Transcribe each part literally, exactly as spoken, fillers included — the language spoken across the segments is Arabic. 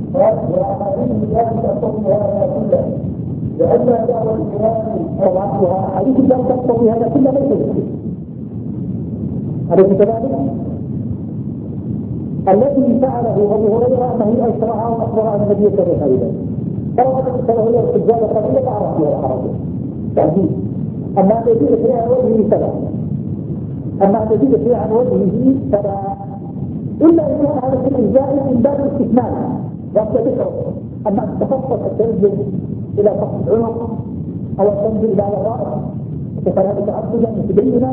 وأحاديث لا تقتضي هذا كله، لأن دعوة الإمام أو عكسها حديث لا تقتضي هذا كله ليس به. أليس كذلك؟ الذي فعله أبو هريرة أنه أشرع وأخبر عن النبي صلى الله عليه وسلم. فرغت فله له السجادة قبيلة لا أعرف فيها العربية تعجيز. أما أن يزيد فيها عن وجهه فلا. أما أن يزيد فيها عن وجهه فلا. إلا إن كان هذا الشيء زائد من باب الاستثناء وأنت تشعر. أما أن تخصص التنزل إلى فقط العنق أو التنزل إلى الرأس فلا تعبدا متبينا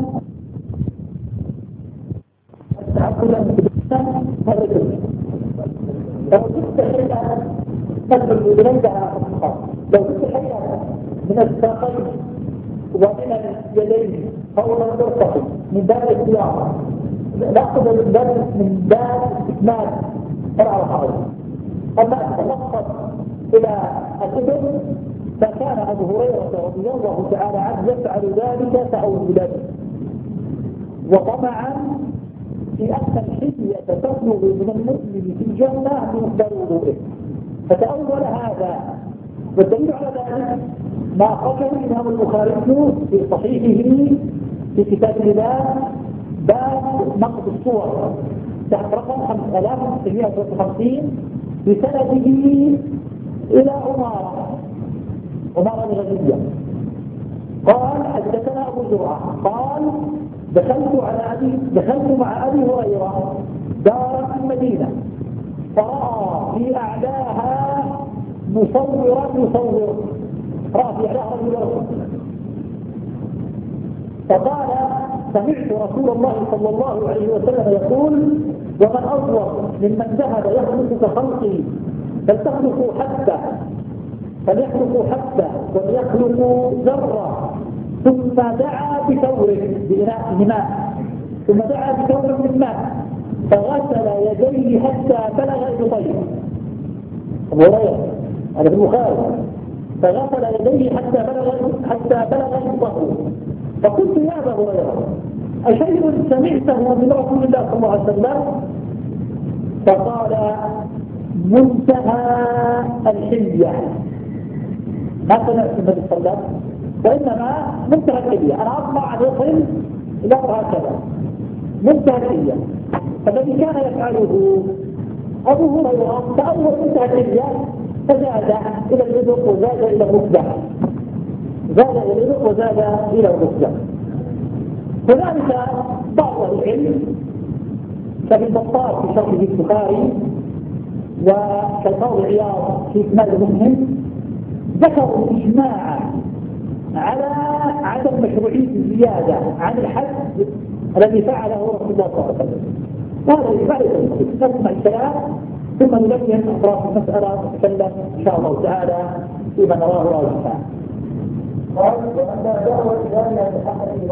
تعبدا متبينا هذا كله. لو كنت شيئا تدخل إليها لو كنت شيئا من الساقين ومن اليدين فولا ترتقي من باب الاختيار نأخذ من باب من باب استكمال فرع الحرج. أما تلخص إلى الإبن فكان أبو هريرة رضي الله تعالى عنه يفعل ذلك تعوذا وطمعا في أن الحلية تبلغ من المسلم في الجنة بمقدار وضوئه. فتأول هذا والدليل على ذلك ما أخرجه الإمام البخاري في صحيحه في كتاب الله باب نقد الصور تحت رقم خمسة آلاف وستمائة وخمسة وخمسين بسنده إلى عمارة عمارة الغزية قال حدثنا أبو زرعة قال دخلت على أبي دخلت مع أبي هريرة دارا في المدينة فرأى في أعلاها مصورا يصور رأى في أعلاها رجل رسول فقال سمعت رسول الله صلى الله عليه وسلم يقول ومن أصور ممن ذهب يخلق كخلقي فلتخلقوا حتى فليخلقوا حتى وليخلقوا ذرة ثم دعا بثور بإناء من ماء ثم دعا بثور من ماء فغسل يديه حتى بلغ إبطيه. أبو هريرة هذا في البخاري فغسل يديه حتى بلغ حتى بلغ إبطيه. فقلت يا أبا هريرة أشيء سمعته من رسول الله صلى الله عليه وسلم؟ فقال منتهى الحلية. ما سمعت النبي صلى الله عليه وسلم وإنما منتهى الحلية. أنا أطمع أن يصل إلى هكذا منتهى الحلية. فالذي كان يفعله أبو هريرة تأول منتهى الحلية فزاد إلى الرزق وزاد إلى الركبة زاد إلى الرزق وزاد إلى الركبة. هنالك بعض العلم كابن بطال في شرح البخاري وكالقاضي عياض في إكمال المسلم ذكروا إجماعا على عدم مشروعية الزيادة عن الحد الذي فعله رسول الله صلى الله عليه وسلم. وهذا إجماع ليس نسمع الكلام ثم نبين أطراف المسألة ونتكلم إن شاء الله تعالى فيما نراه راجحا.